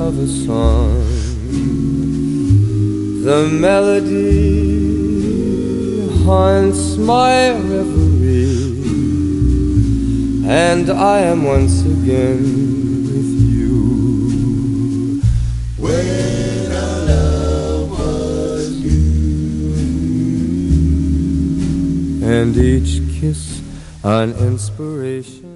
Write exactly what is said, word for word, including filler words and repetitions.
of a song. The melody haunts my reverie, and I am once again with you. When our love was new, and each kiss an inspiration.